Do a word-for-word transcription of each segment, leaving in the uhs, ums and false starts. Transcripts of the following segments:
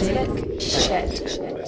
Cosmic Shed.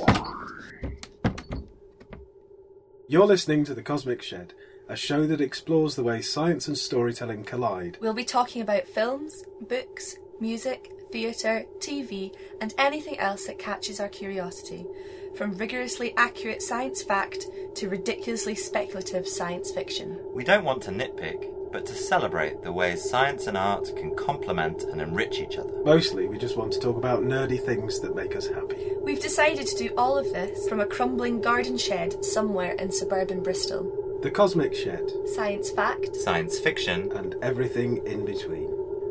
You're listening to The Cosmic Shed, a show that explores the way science and storytelling collide. We'll be talking about films, books, music, theatre, T V, and anything else that catches our curiosity, from rigorously accurate science fact to ridiculously speculative science fiction. We don't want to nitpick, but to celebrate the ways science and art can complement and enrich each other. Mostly, we just want to talk about nerdy things that make us happy. We've decided to do all of this from a crumbling garden shed somewhere in suburban Bristol. The Cosmic Shed. Science fact. Science fiction. And everything in between.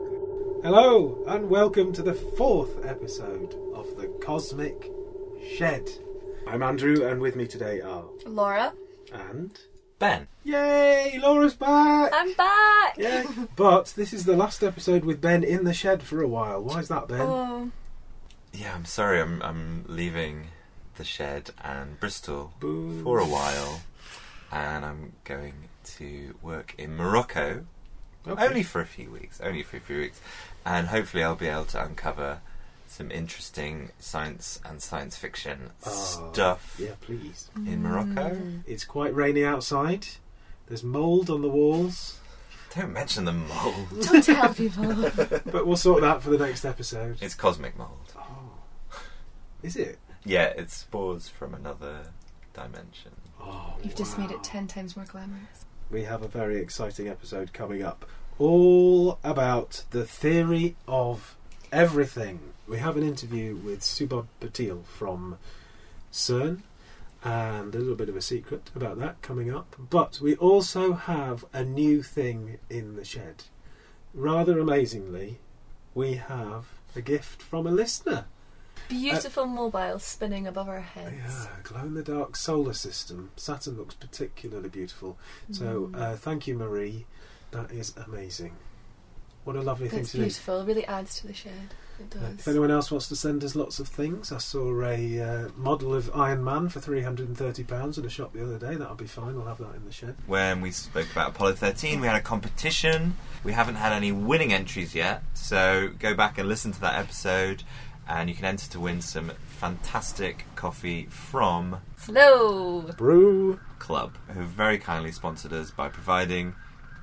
Hello, and welcome to the fourth episode of The Cosmic Shed. I'm Andrew, and with me today are... Laura. And... Ben. Yay! Laura's back! I'm back! Yay! But this is the last episode with Ben in the shed for a while. Why is that, Ben? Oh. Yeah, I'm sorry, I'm I'm leaving the shed and Bristol Boo. for a while, and I'm going to work in Morocco, Okay. only for a few weeks, only for a few weeks, and hopefully I'll be able to uncover some interesting science and science fiction Oh, stuff Yeah, please. in Morocco. It's quite rainy outside. There's mould on the walls. Don't mention the mould. Don't tell people. But we'll sort that for the next episode. It's cosmic mould. Oh. Is it? Yeah, it's spores from another dimension. Oh, You've just wow. made it ten times more glamorous. We have a very exciting episode coming up. All about the theory of everything. We have an interview with Subodh Patil from CERN, and a little bit of a secret about that coming up. But we also have a new thing in the shed. Rather amazingly, we have a gift from a listener. Beautiful mobile spinning above our heads. Yeah, glow-in-the-dark solar system. Saturn looks particularly beautiful. So uh, thank you, Marie. That is amazing. What a lovely thing It's to beautiful. It really adds to the shed. It do. does. Uh, if anyone else wants to send us lots of things, I saw a uh, model of Iron Man for three hundred and thirty pounds in a shop the other day. That'll be fine. We'll have that in the shed. When we spoke about Apollo thirteen, we had a competition. We haven't had any winning entries yet, so go back and listen to that episode, and you can enter to win some fantastic coffee from Slow. Brew Club, who have very kindly sponsored us by providing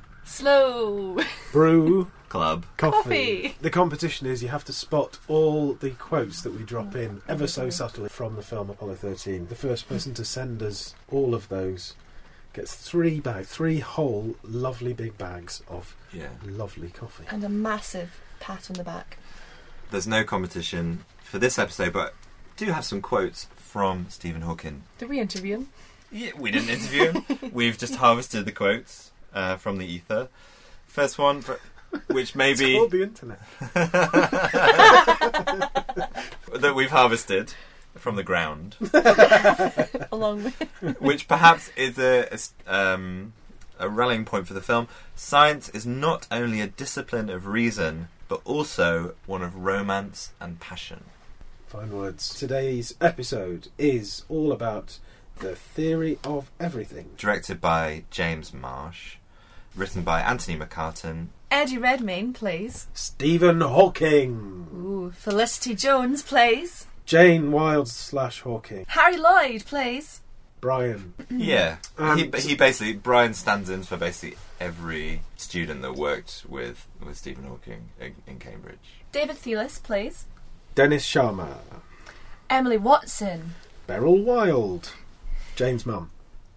Slow. Brew Club Coffee. Coffee. The competition is you have to spot all the quotes that we drop in ever so subtly from the film Apollo thirteen. The first person to send us all of those gets three bags, three whole lovely big bags of Yeah. lovely coffee. And a massive pat on the back. There's no competition for this episode, but do have some quotes from Stephen Hawking. Did we interview him? Yeah, we didn't interview him. We've just harvested the quotes uh, from the ether. First one, for, which may It's be called the internet. that we've harvested from the ground, Along with... which perhaps is a, a s- um, a rallying point for the film. Science is not only a discipline of reason, but also one of romance and passion. Fine words. Today's episode is all about the theory of everything. Directed by James Marsh, written by Anthony McCartan. Eddie Redmayne plays. Stephen Hawking. Ooh. Felicity Jones plays. Jane Wilde slash Hawking. Harry Lloyd plays. Brian. Yeah, Um, he, he basically Brian stands in for basically every student that worked with with Stephen Hawking in, in Cambridge. David Thewlis plays. Dennis Sharma. Emily Watson. Beryl Wilde. Jane's mum.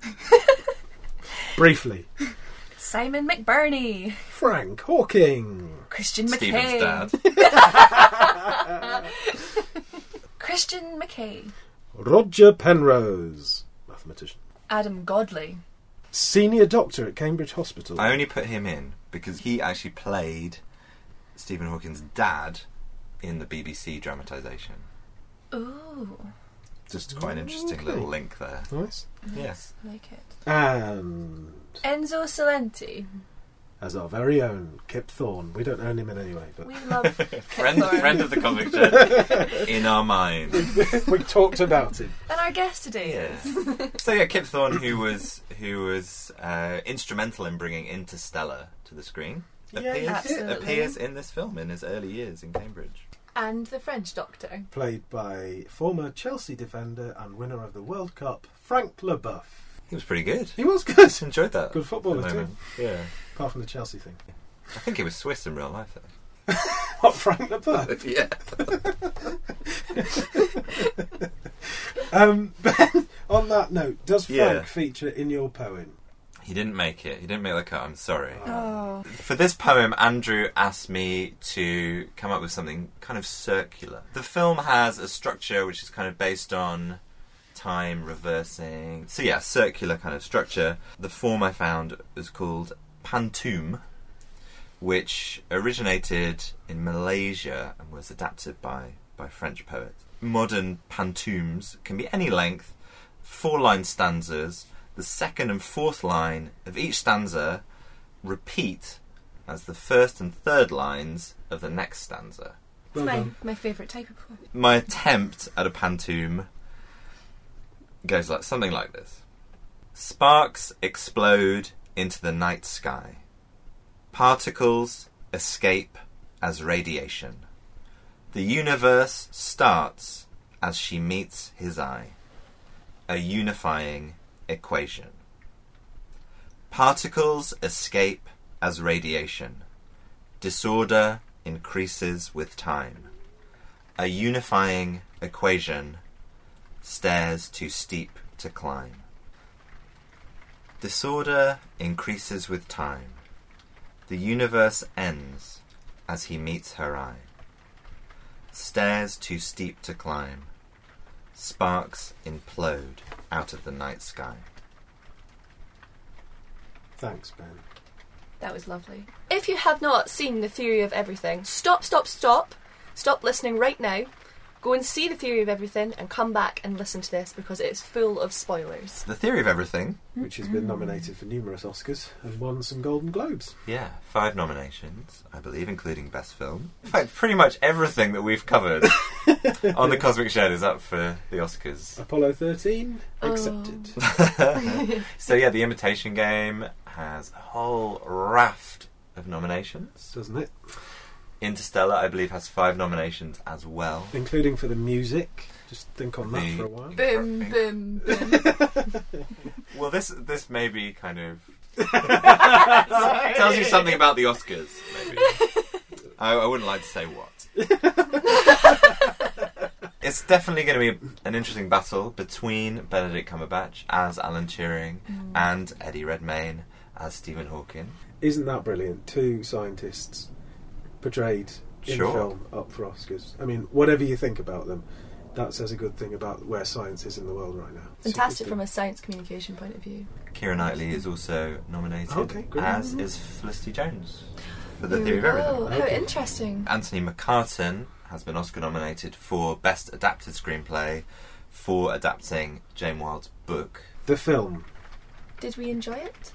Briefly. Simon McBurney. Frank Hawking. Christian Stephen's McKay. dad. Christian McKay. Roger Penrose. Mathematician. Adam Godley. Senior doctor at Cambridge Hospital. I only put him in because he actually played Stephen Hawking's dad in the B B C dramatisation. Ooh. Just quite an interesting Okay. little link there. Nice. Yes. Like it. And Enzo Salenti. as our very own Kip Thorne. We don't own him in any way, but We love Friend, Thorne. friend of the Cosmic Shed in our mind. we talked about him. And our guest today Yeah. is... So yeah, Kip Thorne, who was who was uh, instrumental in bringing Interstellar to the screen, Yeah, appears absolutely. appears in this film in his early years in Cambridge. And the French Doctor. Played by former Chelsea defender and winner of the World Cup, Frank Leboeuf. He was pretty good. He was good. Enjoyed that. Good footballer too. Yeah. Apart from the Chelsea thing. I think he was Swiss in real life, though. What, Frank Leboeuf? Yeah. um, Ben, on that note, does Frank Yeah. feature in your poem? He didn't make it. He didn't make the cut. I'm sorry. Oh. For this poem, Andrew asked me to come up with something kind of circular. The film has a structure which is kind of based on time reversing. So yeah, circular kind of structure. The form I found was called pantoum, which originated in Malaysia and was adapted by, by French poets. Modern pantoums can be any length, four-line stanzas. The second and fourth line of each stanza repeat as the first and third lines of the next stanza. It's Well my, done. my favourite type of poem. My attempt at a pantoum goes like something like this. Sparks explode into the night sky. Particles escape as radiation. The universe starts as she meets his eye. A unifying equation. Particles escape as radiation. Disorder increases with time. A unifying equation. Stairs too steep to climb. Disorder increases with time. The universe ends as he meets her eye. Stairs too steep to climb. Sparks implode out of the night sky. Thanks, Ben. That was lovely. If you have not seen The Theory of Everything, stop, stop, stop. Stop listening right now. Go and see The Theory of Everything and come back and listen to this because it is full of spoilers. The Theory of Everything. Which has been nominated for numerous Oscars and won some Golden Globes. Yeah, five nominations, I believe, including Best Film. In fact, pretty much everything that we've covered on the Cosmic Shed is up for the Oscars. Apollo thirteen, accepted. So yeah, The Imitation Game has a whole raft of nominations. Doesn't it? Interstellar, I believe, has five nominations as well. Including for the music. Just think on that The- for a while. Boom, boom, boom. Well, this this may be kind of tells you something about the Oscars. Maybe I, I wouldn't like to say what. It's definitely going to be an interesting battle between Benedict Cumberbatch as Alan Turing Mm. and Eddie Redmayne as Stephen Hawking. Isn't that brilliant? Two scientists portrayed in Sure. film up for Oscars. I mean, whatever you think about them, that says a good thing about where science is in the world right now. Fantastic from a science communication point of view. Keira Knightley is also nominated, Okay, great. as is Felicity Jones for The Theory of Oh, Everything. how Okay. interesting. Anthony McCartan has been Oscar nominated for Best Adapted Screenplay for adapting Jane Wilde's book. The film, Did we enjoy it?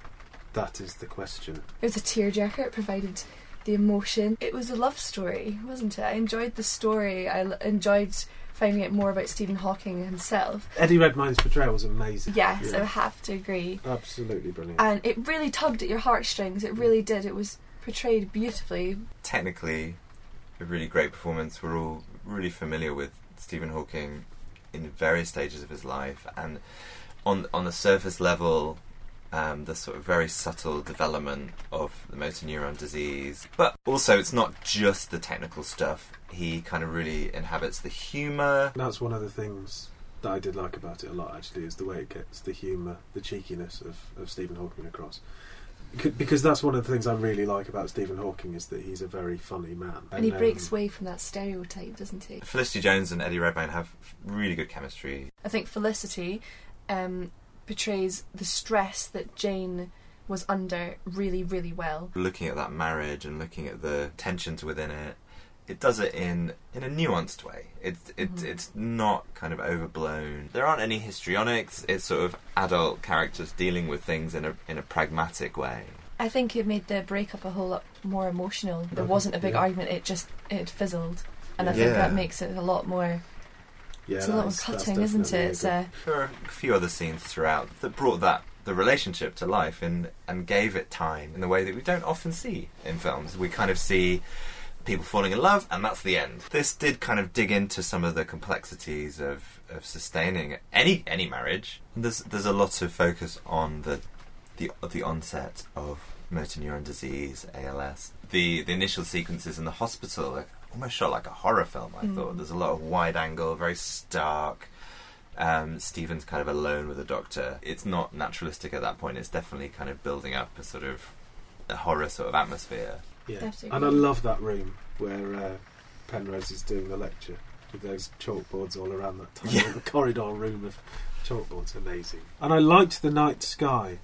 that is the question. It was a tearjerker. It provided the emotion. It was a love story, wasn't it? I enjoyed the story. I l- enjoyed finding out more about Stephen Hawking himself. Eddie Redmayne's portrayal was amazing. Yes, Yeah. I have to agree. Absolutely brilliant. And it really tugged at your heartstrings. It really did. It was portrayed beautifully. Technically, a really great performance. We're all really familiar with Stephen Hawking in various stages of his life, and on on the surface level, um, the sort of very subtle development of the motor neuron disease. But also, it's not just the technical stuff. He kind of really inhabits the humour. That's one of the things that I did like about it a lot, actually, is the way it gets the humour, the cheekiness of, of Stephen Hawking across. C- Because that's one of the things I really like about Stephen Hawking, is that he's a very funny man. And he um, breaks away from that stereotype, doesn't he? Felicity Jones and Eddie Redmayne have really good chemistry. I think Felicity um, portrays the stress that Jane was under really, really well. Looking at that marriage and looking at the tensions within it, it does it in, in a nuanced way. It's it, Mhm. it's not kind of overblown. There aren't any histrionics. It's sort of adult characters dealing with things in a in a pragmatic way. I think it made the breakup a whole lot more emotional. There Mhm, wasn't a big yeah. argument, it just it had fizzled. And I Yeah. think Yeah. that makes it a lot more, Yeah, it's a lot more that's- that's cutting, isn't it? definitely It's, a uh, There are a few other scenes throughout that brought that the relationship to life and and gave it time in the way that we don't often see in films. We kind of see people falling in love, and that's the end. This did kind of dig into some of the complexities of, of sustaining any any marriage. There's there's a lot of focus on the the the onset of motor neuron disease, A L S. The the initial sequences in the hospital are almost shot like a horror film. I mm. thought there's a lot of wide angle, very stark. Um, Stephen's kind of alone with the doctor. It's not naturalistic at that point. It's definitely kind of building up a sort of a horror sort of atmosphere. Yeah, and I love that room where uh, Penrose is doing the lecture with those chalkboards all around that tiny yeah. corridor room of chalkboards. Amazing. And I liked the night sky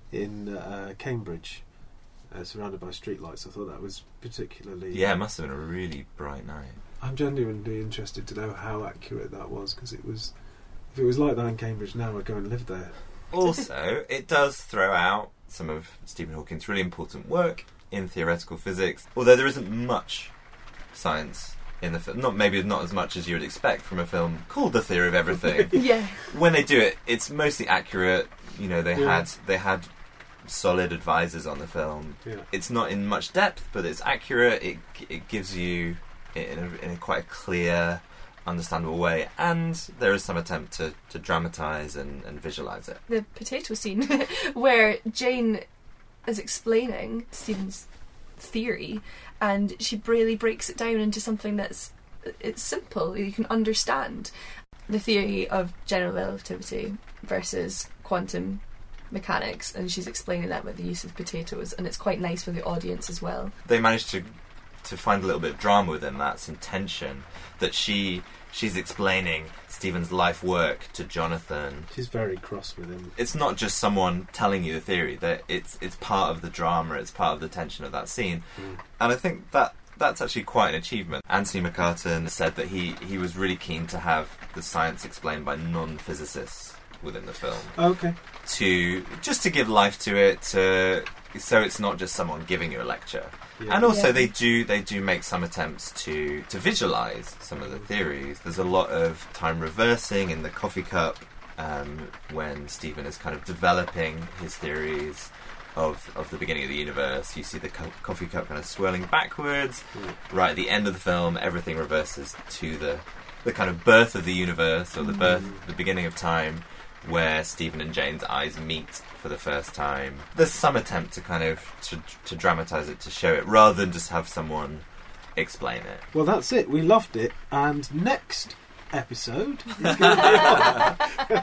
in uh, Cambridge, uh, surrounded by streetlights. I thought that was particularly... Yeah, it must have been a really bright night. I'm genuinely interested to know how accurate that was, because it was... If it was like that in Cambridge now, I'd go and live there. Also, it does throw out some of Stephen Hawking's really important work in theoretical physics, although there isn't much science in the film. Not maybe not as much as you would expect from a film called The Theory of Everything. yeah. When they do it, it's mostly accurate. You know, they Yeah. had they had solid advisors on the film. Yeah. It's not in much depth, but it's accurate. It it gives you it in a, in a quite a clear, understandable way, and there is some attempt to, to dramatise and, and visualise it. The potato scene where Jane is explaining Stephen's theory, and she really breaks it down into something that's it's simple, you can understand. The theory of general relativity versus quantum mechanics, and she's explaining that with the use of potatoes, and it's quite nice for the audience as well. They managed to to find a little bit of drama within that, some tension, that she she's explaining Stephen's life work to Jonathan. She's very cross with him. It's not just someone telling you the theory, that it's it's part of the drama, it's part of the tension of that scene. Mm. And I think that that's actually quite an achievement. Anthony McCartan said that he, he was really keen to have the science explained by non-physicists within the film. Okay. To just to give life to it, to, so it's not just someone giving you a lecture. Yeah. And also Yeah. they do they do make some attempts to, to visualise some of the theories. There's a lot of time reversing in the coffee cup um, when Stephen is kind of developing his theories of of the beginning of the universe. You see the co- coffee cup kind of swirling backwards. Mm. Right at the end of the film, everything reverses to the the kind of birth of the universe, or the birth, Mm. the beginning of time, where Stephen and Jane's eyes meet for the first time. There's some attempt to kind of to, to dramatise it, to show it, rather than just have someone explain it. Well, that's it. We loved it. And next episode is going to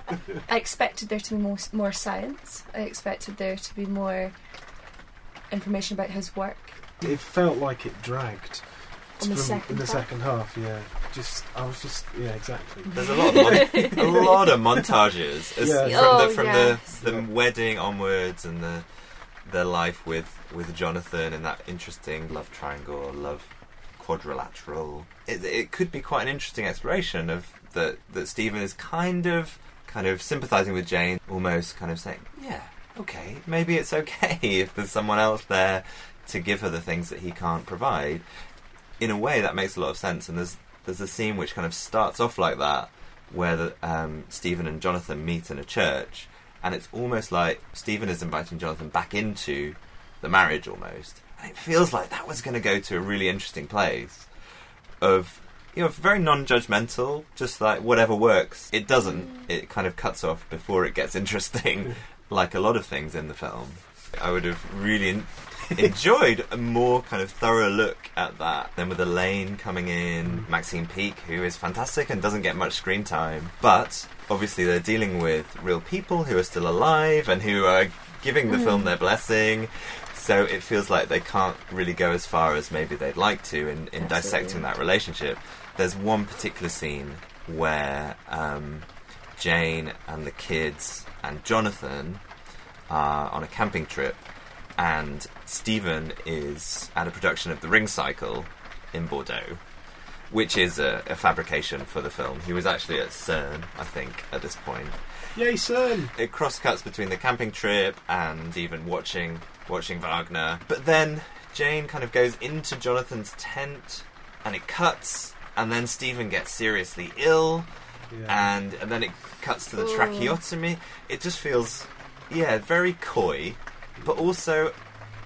I expected there to be more, more science. I expected there to be more information about his work. be... It felt like it dragged. In the from- second in the half. second half, yeah. Just, I was just, yeah, exactly. There's a lot of mon- a lot of montages as, Yeah. from Oh, the from yes. the, the Yeah. wedding onwards, and the their life with, with Jonathan and that interesting love triangle, love quadrilateral. It, it could be quite an interesting exploration of that that Stephen is kind of kind of sympathising with Jane, almost kind of saying, yeah, okay, maybe it's okay if there's someone else there to give her the things that he can't provide. In a way, that makes a lot of sense, and there's there's a scene which kind of starts off like that, where the, um, Stephen and Jonathan meet in a church, and it's almost like Stephen is inviting Jonathan back into the marriage, almost, and it feels like that was going to go to a really interesting place of, you know, very non-judgmental, just like whatever works. It doesn't. It kind of cuts off before it gets interesting, like a lot of things in the film. I would have really en- enjoyed a more kind of thorough look at that. Then with Elaine coming in, Maxine Peake, who is fantastic and doesn't get much screen time, but obviously they're dealing with real people who are still alive and who are giving the film their blessing. So it feels like they can't really go as far as maybe they'd like to in, in dissecting that relationship. There's one particular scene where um, Jane and the kids and Jonathan are on a camping trip, and Stephen is at a production of The Ring Cycle in Bordeaux, which is a, a fabrication for the film. He was actually at CERN, I think, at this point. Yay, son! It cross-cuts between the camping trip and even watching watching Wagner. But then Jane kind of goes into Jonathan's tent, and it cuts, and then Stephen gets seriously ill, Yeah. and and then it cuts to the Oh. tracheotomy. It just feels, yeah, very coy, but also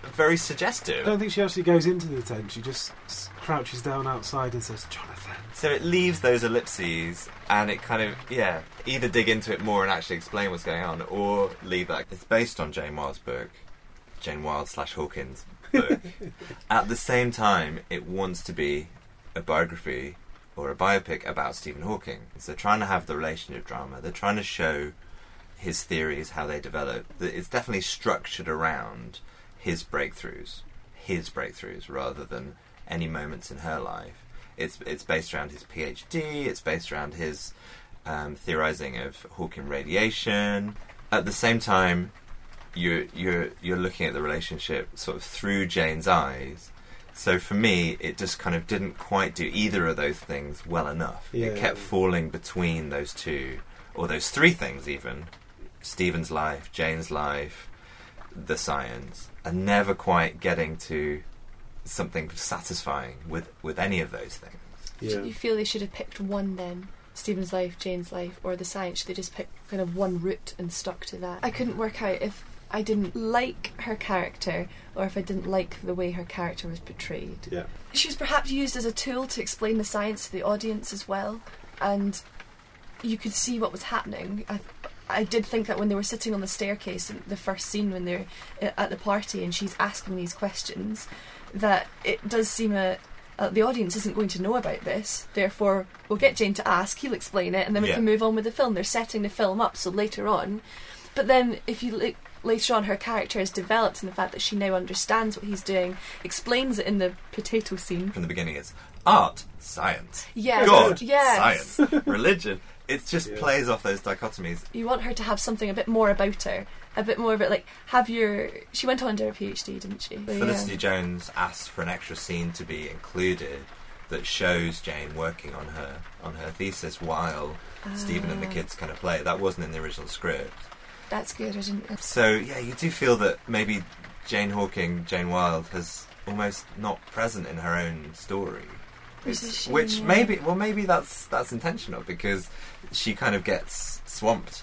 very I suggestive. don't think she actually goes into the tent. She just s- crouches down outside and says, Jonathan. So it leaves those ellipses, and it kind of, yeah, either dig into it more and actually explain what's going on, or leave that. It's based on Jane Wilde's book, Jane Wilde slash Hawkins book. At the same time, it wants to be a biography or a biopic about Stephen Hawking. So they're trying to have the relationship drama. They're trying to show his theories, how they develop. It's definitely structured around his breakthroughs, his breakthroughs, rather than any moments in her life. It's it's based around his PhD. It's based around his um, theorizing of Hawking radiation. At the same time, you're you're you're looking at the relationship sort of through Jane's eyes. So for me, it just kind of didn't quite do either of those things well enough. Yeah. It kept falling between those two, or those three things even: Stephen's life, Jane's life, the science, and never quite getting to something satisfying with, with any of those things. Yeah. Do you feel they should have picked one then? Stephen's life, Jane's life, or the science? Should they just pick kind of one route and stuck to that? I couldn't work out if I didn't like her character or if I didn't like the way her character was portrayed. Yeah. She was perhaps used as a tool to explain the science to the audience as well, and you could see what was happening. I, I did think that when they were sitting on the staircase in the first scene when they're at the party and she's asking these questions, that it does seem a uh, the audience isn't going to know about this, therefore we'll get Jane to ask, he'll explain it, and then we Yeah. can move on with the film. They're setting the film up so later on. But then if you look later on, her character is developed in the fact that she now understands what he's doing, explains it in the potato scene. From the beginning, it's art, science, Yes, God, yes. science, religion. It just Yeah. plays off those dichotomies. You want her to have something a bit more about her, a bit more of it, like have your. She went on to her PhD, didn't she? But Felicity yeah. Jones asked for an extra scene to be included that shows Jane working on her on her thesis while Stephen and the Ah. kids kind of play. That wasn't in the original script. That's good, I didn't. So yeah, you do feel that maybe Jane Hawking, Jane Wilde, has almost not present in her own story. Which is a shame, Which yeah. maybe, well, maybe that's that's intentional because she kind of gets swamped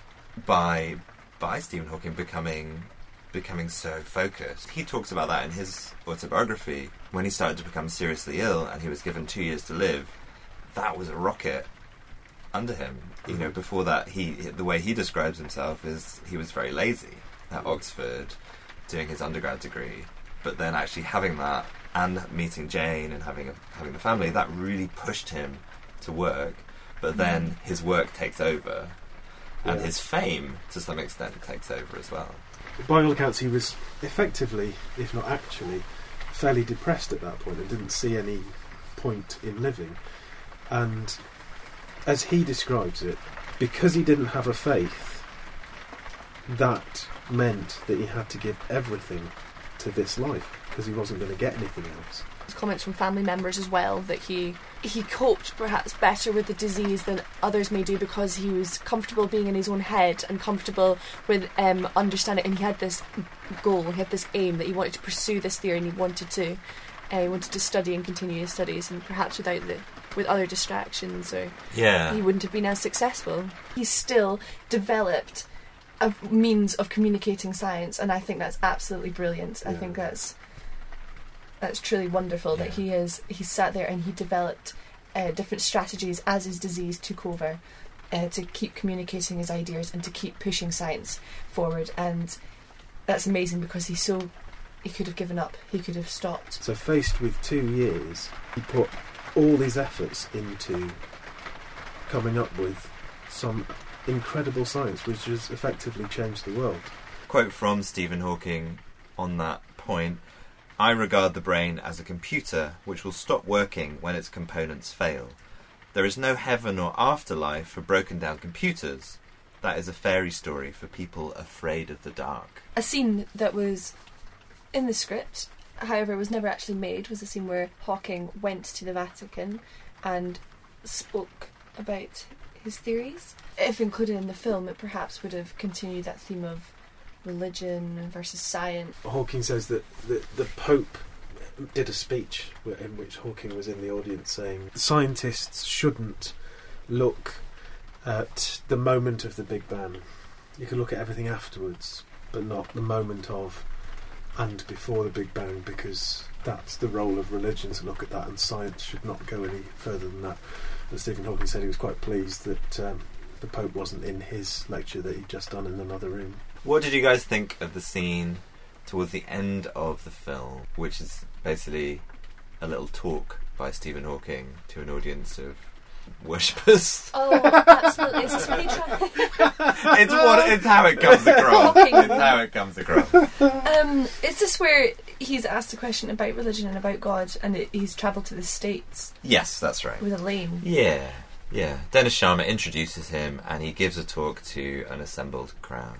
by by Stephen Hawking becoming becoming so focused. He talks about that in his autobiography when he started to become seriously ill and he was given two years to live. That was a rocket under him. You know, before that, he the way he describes himself is he was very lazy at Oxford, doing his undergrad degree, but then actually having that and meeting Jane and having a, having the family, that really pushed him to work. But then his work takes over, and Yeah. his fame, to some extent, takes over as well. By all accounts, he was effectively, if not actually, fairly depressed at that point and didn't see any point in living. And as he describes it, because he didn't have a faith, that meant that he had to give everything to this life because he wasn't going to get anything else. Comments from family members as well that he he coped perhaps better with the disease than others may do because he was comfortable being in his own head and comfortable with um, understanding, and he had this goal, he had this aim that he wanted to pursue this theory, and he wanted to uh, he wanted to study and continue his studies, and perhaps without the with other distractions or Yeah. he wouldn't have been as successful. He still developed a means of communicating science, and I think that's absolutely brilliant. I Yeah. think that's that's truly wonderful that he is he sat there and he developed uh, different strategies as his disease took over uh, to keep communicating his ideas and to keep pushing science forward, and that's amazing because he's so he could have given up, he could have stopped. So faced with two years, he put all his efforts into coming up with some incredible science which has effectively changed the world. Quote from Stephen Hawking on that point: "I regard the brain as a computer which will stop working when its components fail. There is no heaven or afterlife for broken down computers. That is a fairy story for people afraid of the dark." A scene that was in the script, however, was never actually made, was a scene where Hawking went to the Vatican and spoke about his theories. If included in the film, it perhaps would have continued that theme of religion versus science. Hawking says that the, the Pope did a speech wh- in which Hawking was in the audience saying scientists shouldn't look at the moment of the Big Bang. You can look at everything afterwards, but not the moment of and before the Big Bang, because that's the role of religion to look at that, and science should not go any further than that. And Stephen Hawking said he was quite pleased that um, the Pope wasn't in his lecture that he'd just done in another room. What did you guys think of the scene towards the end of the film, which is basically a little talk by Stephen Hawking to an audience of worshippers? Oh, absolutely. Is this when he tried? It's what it's how it comes across. It's how it comes across. Um, is this where he's asked a question about religion and about God, and it, he's travelled to the States? Yes, that's right. With Elaine. Yeah, yeah. Dennis Sharma introduces him, and he gives a talk to an assembled crowd.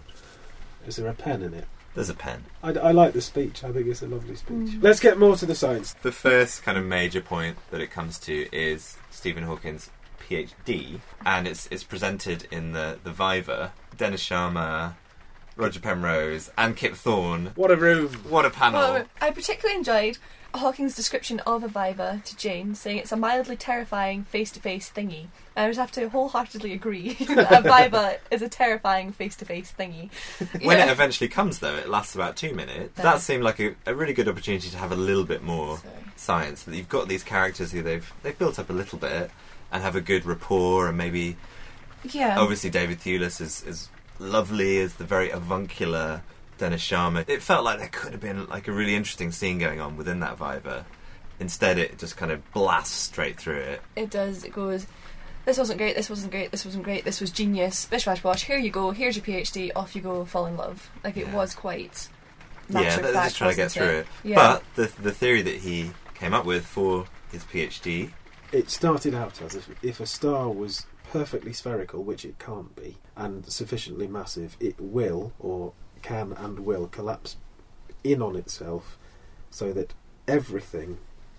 Is there a pen in it? There's a pen. I, I like the speech. I think it's a lovely speech. Mm. Let's get more to the science. The first kind of major point that it comes to is Stephen Hawking's PhD, and it's it's presented in the, the Viva. Dennis Sharma, Roger Penrose, and Kip Thorne. What a room! What a panel! Well, I particularly enjoyed Hawking's description of a Viva to Jane, saying it's a mildly terrifying face-to-face thingy. And I would have to wholeheartedly agree that a Viva is a terrifying face-to-face thingy. When Yeah. it eventually comes, though, it lasts about two minutes. Yeah. That seemed like a, a really good opportunity to have a little bit more Sorry. science. That you've got these characters who they've they've built up a little bit and have a good rapport, and maybe Yeah. obviously David Thewlis is is lovely as the very avuncular Dennis Sharma. It felt like there could have been like a really interesting scene going on within that Viva. Instead, it just kind of blasts straight through it. It does. It goes, this wasn't great, this wasn't great, this wasn't great, this was genius, bish bash bosh, here you go, here's your PhD, off you go, fall in love. Like, it Yeah. was quite Yeah, matter they're of fact, just trying to get wasn't through it. Yeah. But the the theory that he came up with for his PhD, It started out as if, if a star was perfectly spherical, which it can't be, and sufficiently massive, it will, or can and will, collapse in on itself so that everything,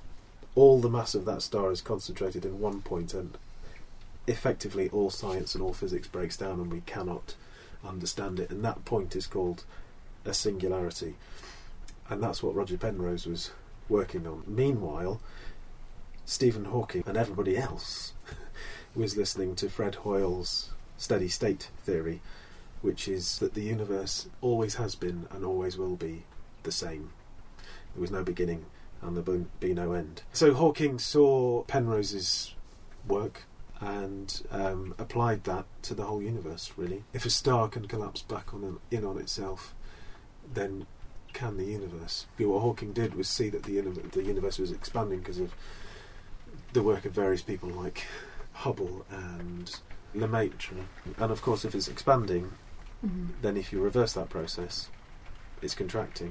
all the mass of that star is concentrated in one point, and effectively all science and all physics breaks down and we cannot understand it. And that point is called a singularity. And that's what Roger Penrose was working on. Meanwhile, Stephen Hawking and everybody else was listening to Fred Hoyle's steady state theory, which is that the universe always has been and always will be the same. There was no beginning and there will be no end. So Hawking saw Penrose's work and um, applied that to the whole universe, really. If a star can collapse back on an, in on itself, then can the universe. What Hawking did was see that the, uni- the universe was expanding because of the work of various people like Hubble and Lemaitre. And of course, if it's expanding, Mhm. then if you reverse that process, it's contracting.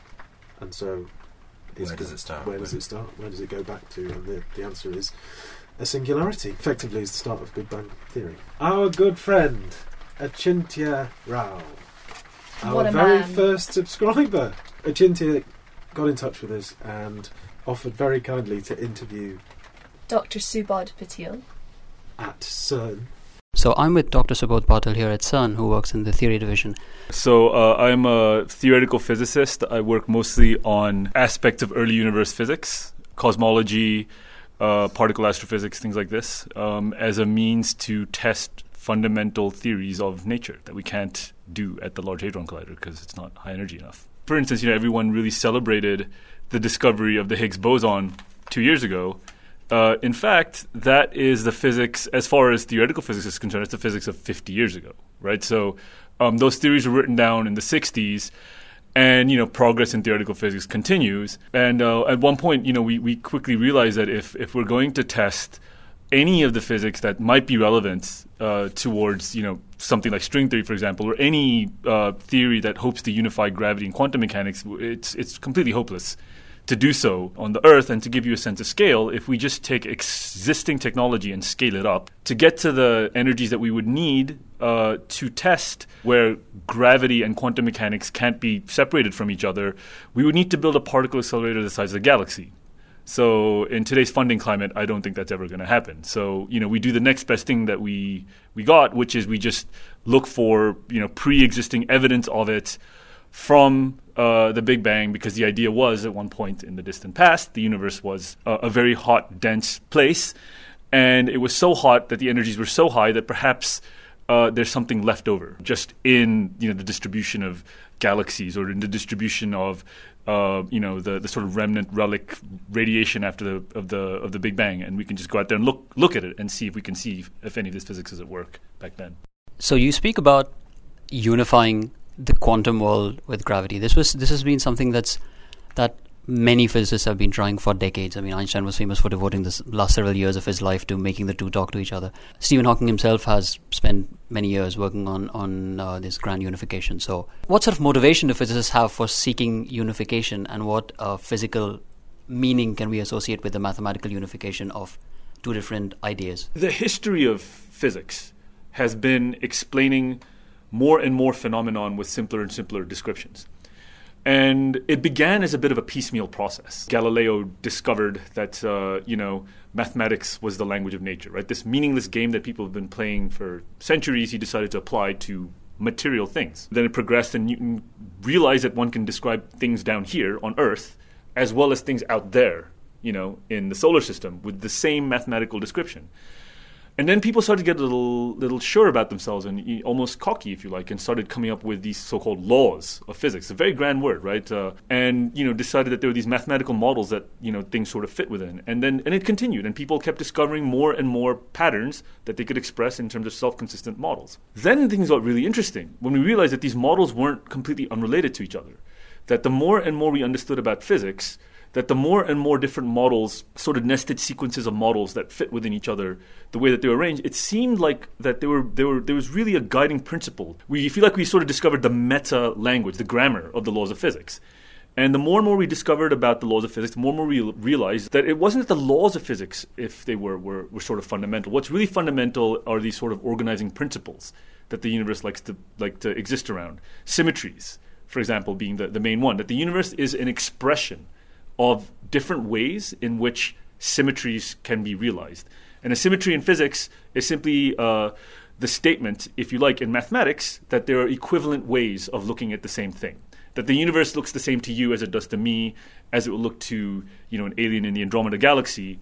And so... it's Where does it start? Where does it start? Where does it go back to? And the, the answer is a singularity. Effectively is the start of Big Bang Theory. Our good friend, Achintya Rao. Our What a very man. first subscriber. Achintya got in touch with us and offered very kindly to interview Doctor Subodh Patil. at CERN. So I'm with Doctor Subodh Patil here at CERN, who works in the theory division. So uh, I'm a theoretical physicist. I work mostly on aspects of early universe physics, cosmology, uh, particle astrophysics, things like this, um, as a means to test fundamental theories of nature that we can't do at the Large Hadron Collider because it's not high energy enough. For instance, you know, everyone really celebrated the discovery of the Higgs boson two years ago. Uh, in fact, that is the physics, as far as theoretical physics is concerned, it's the physics of fifty years ago, right? So um, those theories were written down in the sixties, and, you know, progress in theoretical physics continues. And uh, at one point, you know, we, we quickly realized that if, if we're going to test any of the physics that might be relevant uh, towards, you know, something like string theory, for example, or any uh, theory that hopes to unify gravity and quantum mechanics, it's it's completely hopeless to do so on the Earth. And to give you a sense of scale, if we just take existing technology and scale it up to get to the energies that we would need uh, to test where gravity and quantum mechanics can't be separated from each other, we would need to build a particle accelerator the size of the galaxy. So in today's funding climate, I don't think that's ever going to happen. So, you know, we do the next best thing that we we got, which is we just look for, you know, pre-existing evidence of it from uh, the Big Bang, because the idea was at one point in the distant past, the universe was uh, a very hot, dense place, and it was so hot that the energies were so high that perhaps uh, there's something left over just in, you know, the distribution of galaxies or in the distribution of uh, you know, the, the sort of remnant relic radiation after the of the of the Big Bang, and we can just go out there and look look at it and see if we can see if any of this physics is at work back then. So you speak about unifying the quantum world with gravity. This was this has been something that's that many physicists have been trying for decades. I mean, Einstein was famous for devoting the last several years of his life to making the two talk to each other. Stephen Hawking himself has spent many years working on on uh, this grand unification. So, what sort of motivation do physicists have for seeking unification, and what uh, physical meaning can we associate with the mathematical unification of two different ideas? The history of physics has been explaining more and more phenomenon with simpler and simpler descriptions. And it began as a bit of a piecemeal process. Galileo discovered that, uh, you know, mathematics was the language of nature, right? This meaningless game that people have been playing for centuries, he decided to apply to material things. Then it progressed, and Newton realized that one can describe things down here on Earth as well as things out there, you know, in the solar system with the same mathematical description. And then people started to get a little, little sure about themselves and almost cocky, if you like, and started coming up with these so-called laws of physics. A very grand word, right? Uh, and, you know, decided that there were these mathematical models that, you know, things sort of fit within. And then, and it continued, and people kept discovering more and more patterns that they could express in terms of self-consistent models. Then things got really interesting when we realized that these models weren't completely unrelated to each other. That the more and more we understood about physics, that the more and more different models, sort of nested sequences of models that fit within each other, the way that they were arranged, it seemed like that they were, they were, there was really a guiding principle. We feel like we sort of discovered the meta language, the grammar of the laws of physics. And the more and more we discovered about the laws of physics, the more and more we realized that it wasn't that the laws of physics, if they were, were, were sort of fundamental. What's really fundamental are these sort of organizing principles that the universe likes to like to exist around. Symmetries, for example, being the, the main one. That the universe is an expression of different ways in which symmetries can be realized. And a symmetry in physics is simply uh, the statement, if you like, in mathematics, that there are equivalent ways of looking at the same thing. That the universe looks the same to you as it does to me, as it will look to, you know, an alien in the Andromeda galaxy,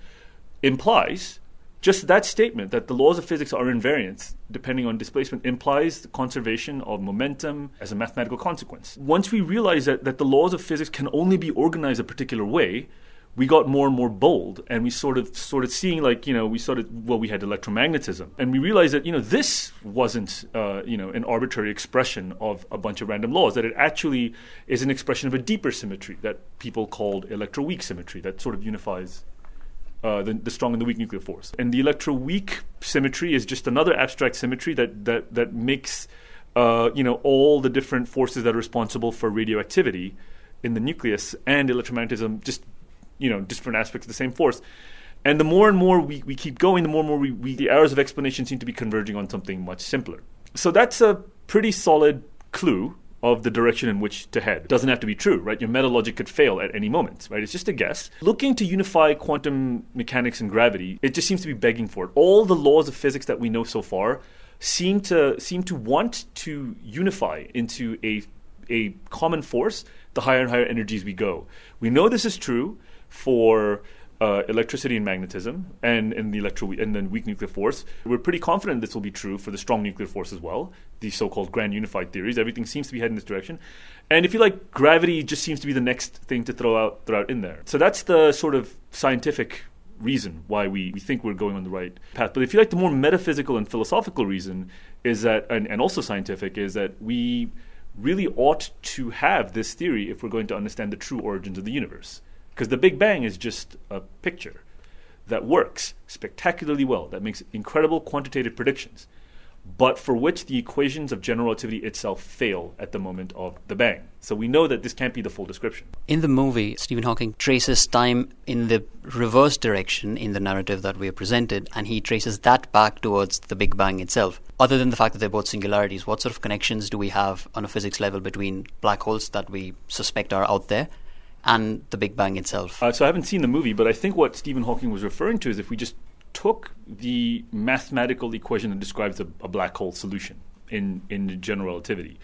implies just that statement, that the laws of physics are invariant depending on displacement, implies the conservation of momentum as a mathematical consequence. Once we realized that, that the laws of physics can only be organized a particular way, we got more and more bold, and we sort of started seeing, like, you know, we started, well, we had electromagnetism, and we realized that, you know, this wasn't, uh, you know, an arbitrary expression of a bunch of random laws, that it actually is an expression of a deeper symmetry that people called electroweak symmetry, that sort of unifies Uh, the, the strong and the weak nuclear force. And the electroweak symmetry is just another abstract symmetry that that that makes uh, you know all the different forces that are responsible for radioactivity in the nucleus and electromagnetism just you know different aspects of the same force. And the more and more we, we keep going, the more and more we, we the arrows of explanation seem to be converging on something much simpler. So that's a pretty solid clue of the direction in which to head. It doesn't have to be true, right? Your meta logic could fail at any moment, right? It's just a guess. Looking to unify quantum mechanics and gravity, it just seems to be begging for it. All the laws of physics that we know so far seem to seem to want to unify into a a common force the higher and higher energies we go. We know this is true for Uh, electricity and magnetism, and, and the electro and then weak nuclear force. We're pretty confident this will be true for the strong nuclear force as well. These so-called grand unified theories, everything seems to be heading in this direction. And if you like, gravity just seems to be the next thing to throw out throw out in there. So that's the sort of scientific reason why we, we think we're going on the right path. But if you like, the more metaphysical and philosophical reason is that, and, and also scientific, is that we really ought to have this theory if we're going to understand the true origins of the universe. Because the Big Bang is just a picture that works spectacularly well, that makes incredible quantitative predictions, but for which the equations of general relativity itself fail at the moment of the bang. So we know that this can't be the full description. In the movie, Stephen Hawking traces time in the reverse direction in the narrative that we are presented, and he traces that back towards the Big Bang itself. Other than the fact that they're both singularities, what sort of connections do we have on a physics level between black holes that we suspect are out there and the Big Bang itself? Uh, so I haven't seen the movie, but I think what Stephen Hawking was referring to is if we just took the mathematical equation that describes a, a black hole solution in, in general relativity,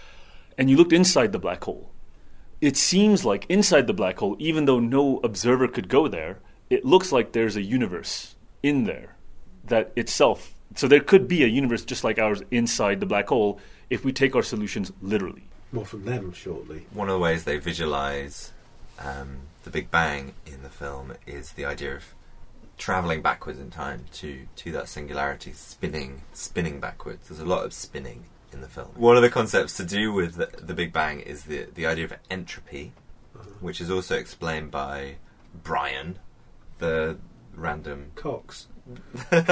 and you looked inside the black hole, it seems like inside the black hole, even though no observer could go there, it looks like there's a universe in there that itself. So there could be a universe just like ours inside the black hole if we take our solutions literally. more from them shortly. One of the ways they visualise um, the Big Bang in the film is the idea of travelling backwards in time to, to that singularity, spinning spinning backwards. There's a lot of spinning in the film. One of the concepts to do with the, the Big Bang is the, the idea of entropy, uh-huh. which is also explained by Brian, the random... Cox. maybe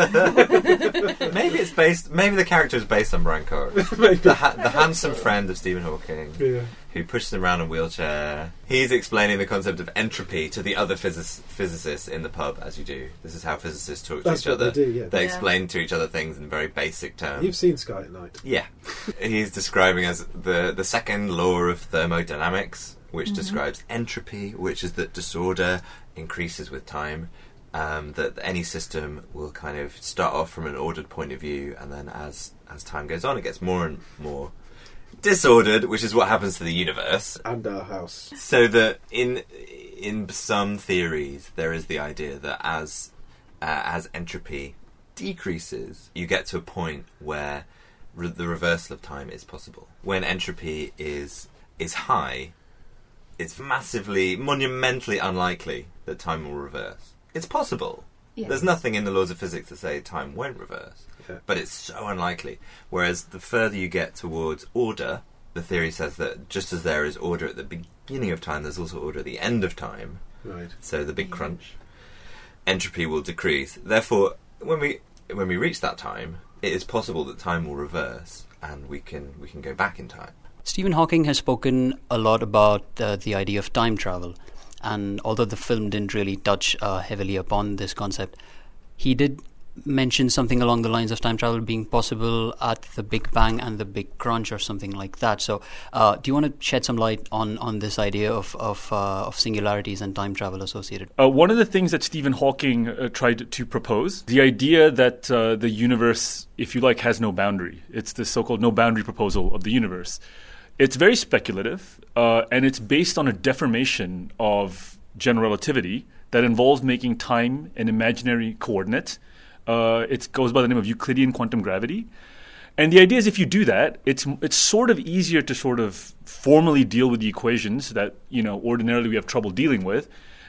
it's based. Maybe the character is based on Brian Cox, the, ha- the handsome friend of Stephen Hawking, yeah. who pushes him around in a wheelchair. He's explaining the concept of entropy to the other physic- physicists in the pub, as you do. This is how physicists talk That's to each what other. They, do, yeah. they yeah. explain to each other things in very basic terms. You've seen Sky at Night. Yeah, he's describing as the the second law of thermodynamics, which mm-hmm. describes entropy, which is that disorder increases with time. Um, that any system will kind of start off from an ordered point of view, and then as as time goes on, it gets more and more disordered, which is what happens to the universe and our house. So that in in some theories, there is the idea that as uh, as entropy decreases, you get to a point where re- the reversal of time is possible. When entropy is is high, it's massively, monumentally unlikely that time will reverse. It's possible. Yes. There's nothing in the laws of physics that say time won't reverse. Yeah. But it's so unlikely. Whereas the further you get towards order, the theory says that just as there is order at the beginning of time, there's also order at the end of time. Right. So the big crunch. Entropy will decrease. Therefore, when we when we reach that time, it is possible that time will reverse and we can we can go back in time. Stephen Hawking has spoken a lot about uh, the idea of time travel. And although the film didn't really touch uh, heavily upon this concept, he did mention something along the lines of time travel being possible at the Big Bang and the Big Crunch or something like that. So uh, do you want to shed some light on, on this idea of of, uh, of singularities and time travel associated? Uh, one of the things that Stephen Hawking uh, tried to propose, the idea that uh, the universe, if you like, has no boundary. It's the so-called no boundary proposal of the universe. It's very speculative, uh, and it's based on a deformation of general relativity that involves making time an imaginary coordinate. Uh, it goes by the name of Euclidean quantum gravity. And the idea is if you do that, it's it's sort of easier to sort of formally deal with the equations that, you know, ordinarily we have trouble dealing with.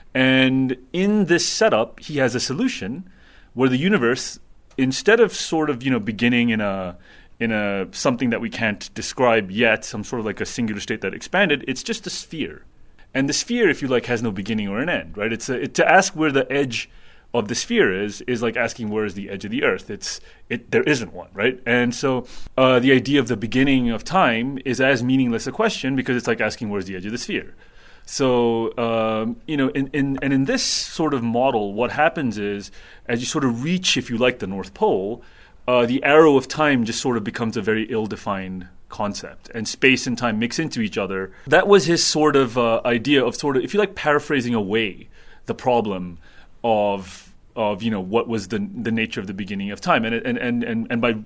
And in this setup, he has a solution where the universe, instead of sort of, you know, beginning in a... in a something that we can't describe yet, some sort of like a singular state that expanded, it's just a sphere. And the sphere, if you like, has no beginning or an end, right? It's a, it, to ask where the edge of the sphere is, is like asking where is the edge of the earth. It's it there isn't one, right? And so uh, the idea of the beginning of time is as meaningless a question because it's like asking where's the edge of the sphere. So, um, you know, in, in, and in this sort of model, what happens is as you sort of reach, if you like, the North Pole, Uh, the arrow of time just sort of becomes a very ill-defined concept, and space and time mix into each other. That was his sort of uh, idea of sort of, if you like, paraphrasing away the problem of of you know what was the the nature of the beginning of time, and and and and, and by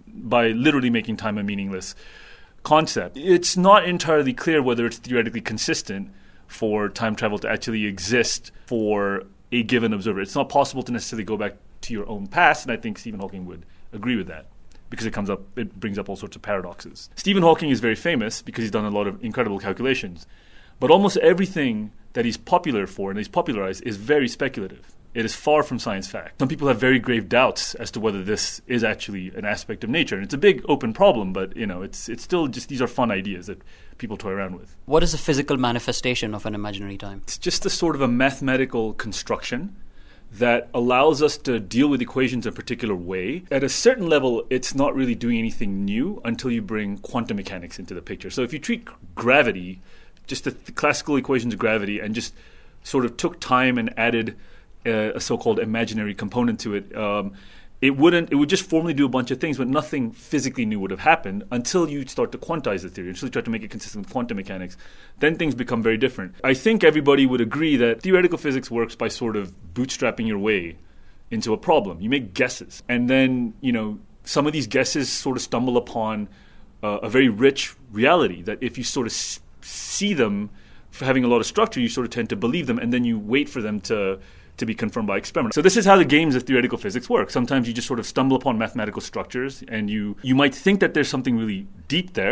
by literally making time a meaningless concept. It's not entirely clear whether it's theoretically consistent for time travel to actually exist for a given observer. It's not possible to necessarily go back to your own past, and I think Stephen Hawking would agree with that because it comes up, it brings up all sorts of paradoxes. Stephen Hawking is very famous because he's done a lot of incredible calculations, but almost everything that he's popular for and he's popularized is very speculative. It is far from science fact. Some people have very grave doubts as to whether this is actually an aspect of nature, and it's a big open problem. But you know, it's it's still just these are fun ideas that people toy around with. What is the physical manifestation of an imaginary time? It's just a sort of a mathematical construction that allows us to deal with equations in a particular way. At a certain level, it's not really doing anything new until you bring quantum mechanics into the picture. So if you treat gravity, just the, the classical equations of gravity, and just sort of took time and added uh, a so-called imaginary component to it, um, it wouldn't. It would just formally do a bunch of things, but nothing physically new would have happened until you start to quantize the theory, until you try to make it consistent with quantum mechanics. Then things become very different. I think everybody would agree that theoretical physics works by sort of bootstrapping your way into a problem. You make guesses, and then you know some of these guesses sort of stumble upon uh, a very rich reality that if you sort of s- see them for having a lot of structure, you sort of tend to believe them, and then you wait for them to. to be confirmed by experiment. So this is how the games of theoretical physics work. Sometimes you just sort of stumble upon mathematical structures and you, you might think that there's something really deep there,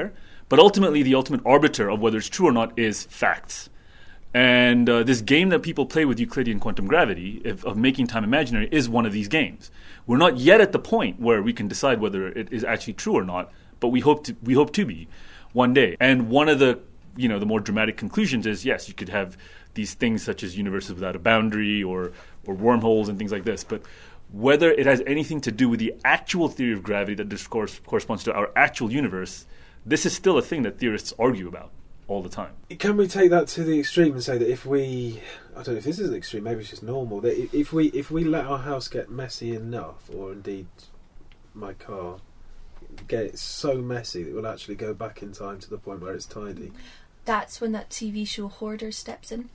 But ultimately, the ultimate arbiter of whether it's true or not is facts. And uh, this game that people play with Euclidean quantum gravity, if, of making time imaginary, is one of these games. We're not yet at the point where we can decide whether it is actually true or not, but we hope to, we hope to be one day. And one of the, you know, the more dramatic conclusions is, yes, you could have these things such as universes without a boundary or or wormholes and things like this, but whether it has anything to do with the actual theory of gravity that discourse corresponds to our actual universe, this is still a thing that theorists argue about all the time. Can we take that to the extreme and say that if we, I don't know if this is an extreme, maybe it's just normal, that if we if we let our house get messy enough, or indeed my car, get it so messy that we'll actually go back in time to the point where it's tidy? That's when that T V show Hoarder steps in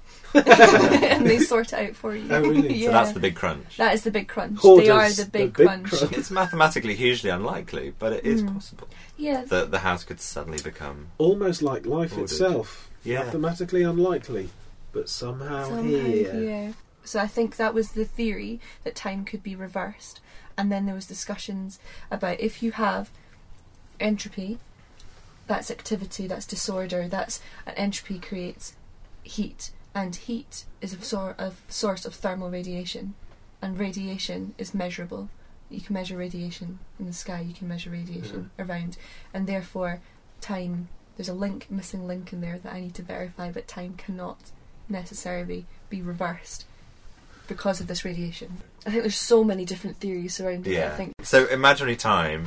and they sort it out for you. Oh, really? Yeah. So that's the big crunch. That is the big crunch. Hoarders, they are the big, the big crunch. crunch. It's mathematically hugely unlikely, but it is Mm. possible Yeah. that the house could suddenly become... Almost like life Ordered. itself. Yeah. Mathematically unlikely, but somehow, Somehow here. here. So I think that was the theory, that time could be reversed. And then there was discussions about if you have entropy, that's activity, that's disorder, that's an entropy creates heat, and heat is a sort of source of thermal radiation, and radiation is measurable. You can measure radiation in the sky, you can measure radiation around, and therefore time, there's a link, missing link in there that I need to verify, but time cannot necessarily be reversed because of this radiation. I think there's so many different theories surrounding it. I Yeah. think So imaginary time,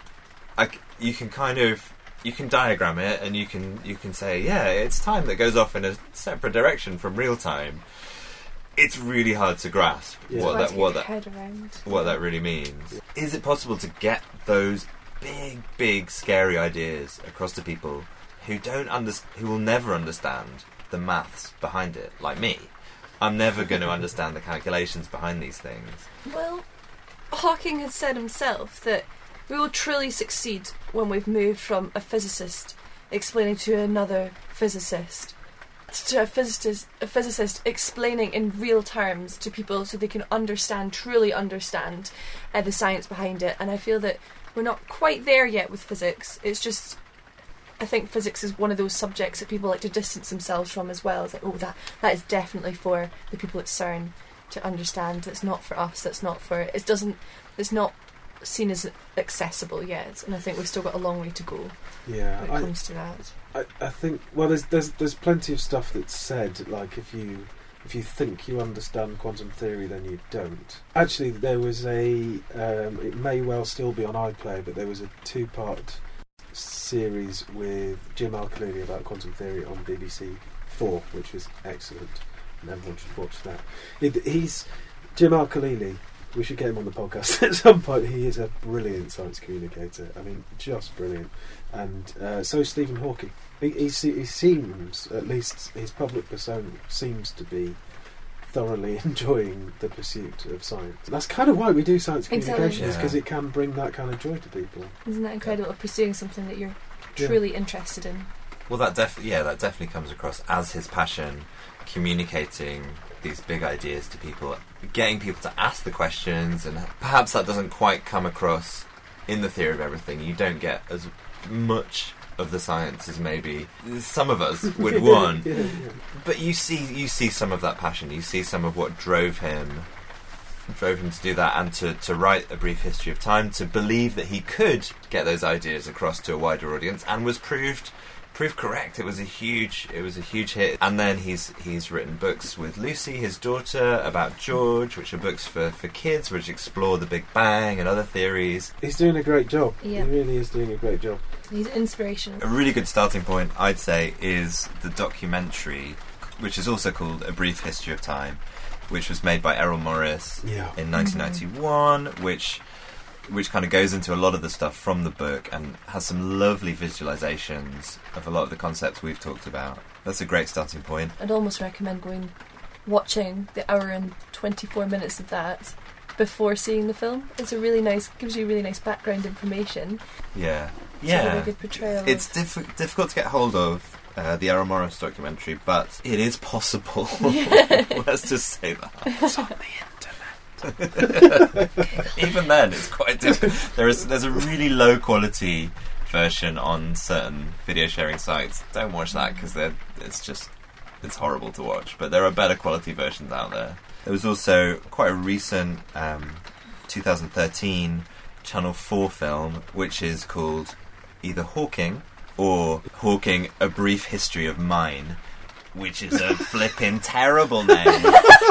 I c you can kind of... You can diagram it, and you can you can say, yeah, it's time that goes off in a separate direction from real time. It's really hard to grasp Yeah. what hard that to what get that your head around. what that really means. Is it possible to get those big, big, scary ideas across to people who don't under who will never understand the maths behind it, like me? I'm never going to understand the calculations behind these things. Well, Hawking has said himself that we will truly succeed when we've moved from a physicist explaining to another physicist to a physicist, a physicist explaining in real terms to people so they can understand, truly understand uh, the science behind it. And I feel that we're not quite there yet with physics. It's just, I think physics is one of those subjects that people like to distance themselves from as well. It's like, oh, that that is definitely for the people at CERN to understand. It's not for us. That's not for it. Doesn't. It's not seen as accessible yet, and I think we've still got a long way to go Yeah, when it I, comes to that. I, I think. Well, there's there's there's plenty of stuff that's said. Like if you if you think you understand quantum theory, then you don't. Actually, there was a. Um, it may well still be on iPlayer, but there was a two-part series with Jim Al-Khalili about quantum theory on B B C Four, which was excellent, and everyone should watch that. It, he's Jim Al-Khalili. We should get him on the podcast at some point. He is a brilliant science communicator. I mean, just brilliant. And uh, so is Stephen Hawking. He, he, se- he seems, at least his public persona, seems to be thoroughly enjoying the pursuit of science. That's kind of why we do science Exactly. communications, because Yeah. it can bring that kind of joy to people. Isn't that incredible? Pursuing something that you're Yeah. truly interested in. Well, that def yeah, that definitely comes across as his passion, communicating these big ideas to people, getting people to ask the questions, and perhaps that doesn't quite come across in the theory of everything. You don't get as much of the science as maybe some of us would want. yeah, yeah. But you see, you see some of that passion. You see some of what drove him, drove him to do that, and to, to write A Brief History of Time, to believe that he could get those ideas across to a wider audience, and was proved proved correct. It was a huge, it was a huge hit. And then he's he's written books with Lucy, his daughter, about George, which are books for, for kids, which explore the Big Bang and other theories. He's doing a great job. Yeah. He really is doing a great job. He's inspirational. A really good starting point, I'd say, is the documentary, which is also called A Brief History of Time, which was made by Errol Morris Yeah. in nineteen ninety-one, which which kind of goes into a lot of the stuff from the book and has some lovely visualizations of a lot of the concepts we've talked about. That's a great starting point. I'd almost recommend going, watching the hour and twenty-four minutes of that before seeing the film. It's a really nice, gives you really nice background information. Yeah. It's a really Yeah. good portrayal. It's of, diff- difficult to get hold of, uh, the Errol Morris documentary, but it is possible. Let's just say that. It's on the internet. Even then, it's quite difficult. There is there's a really low quality version on certain video sharing sites. Don't watch that because it's just it's horrible to watch. But there are better quality versions out there. There was also quite a recent um, twenty thirteen Channel four film which is called either Hawking or Hawking: A Brief History of Mine, which is a flipping terrible name.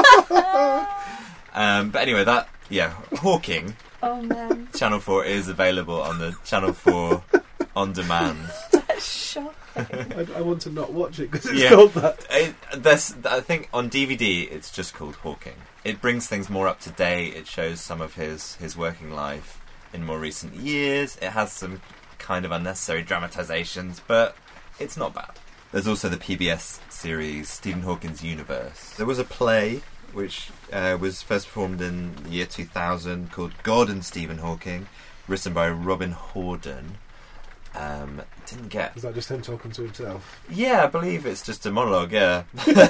um, but anyway, that yeah, Hawking. Oh man, Channel four is available on the Channel four on demand. that's shocking. I, I want to not watch it because it's Yeah. called that. It, this, I think on D V D it's just called Hawking. It brings things more up to date. It shows some of his, his working life in more recent years. It has some kind of unnecessary dramatisations, but it's not bad. There's also the P B S series Stephen Hawking's Universe. There was a play which uh, was first performed in the year two thousand called God and Stephen Hawking, written by Robin Horden. Um, didn't get... Is that just him talking to himself? Yeah, I believe it's just a monologue, yeah.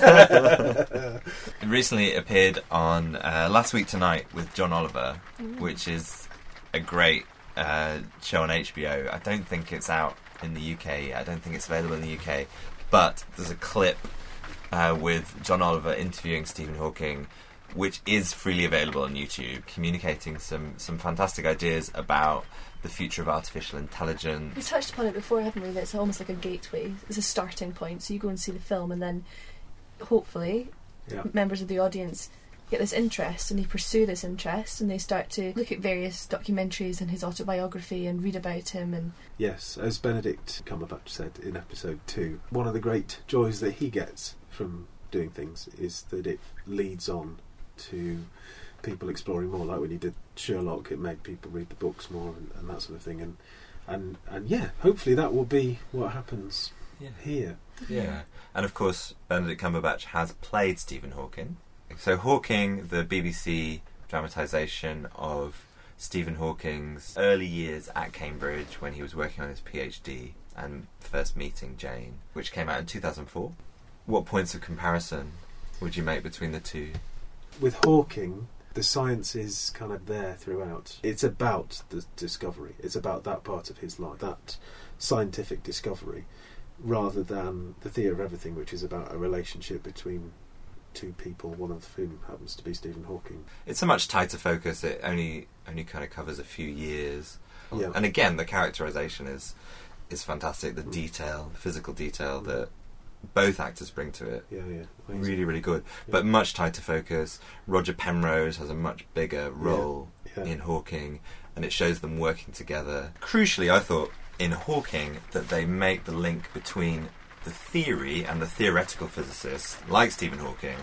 It recently appeared on uh, Last Week Tonight with John Oliver, Mm. which is a great uh, show on H B O. I don't think it's out in the U K. I don't think it's available in the U K. But there's a clip uh, with John Oliver interviewing Stephen Hawking, which is freely available on YouTube, communicating some, some fantastic ideas about the future of artificial intelligence. We touched upon it before, haven't we? That it's almost like a gateway. It's a starting point. So you go and see the film, and then hopefully Yeah. members of the audience get this interest, and they pursue this interest, and they start to look at various documentaries and his autobiography and read about him. And Yes, as Benedict Cumberbatch said in episode two, one of the great joys that he gets from doing things is that it leads on to people exploring more. Like when he did Sherlock, it made people read the books more and, and that sort of thing. And, and and yeah, hopefully that will be what happens Yeah. here. Yeah. And of course, Benedict Cumberbatch has played Stephen Hawking. So Hawking, the B B C dramatisation of Stephen Hawking's early years at Cambridge when he was working on his PhD and first meeting Jane, which came out in two thousand four. What points of comparison would you make between the two? With Hawking, the science is kind of there throughout. It's about the discovery. It's about that part of his life, that scientific discovery, rather than the theory of everything, which is about a relationship between two people, one of whom happens to be Stephen Hawking. It's a much tighter focus. It only only kind of covers a few years. Yeah. And again, the characterisation is is fantastic. The detail, the physical detail that both actors bring to it. Yeah, yeah. Amazing. Really, really good. Yeah. But much tighter focus. Roger Penrose has a much bigger role Yeah. in Hawking, and it shows them working together. Crucially, I thought in Hawking that they make the link between the theory and the theoretical physicists, like Stephen Hawking,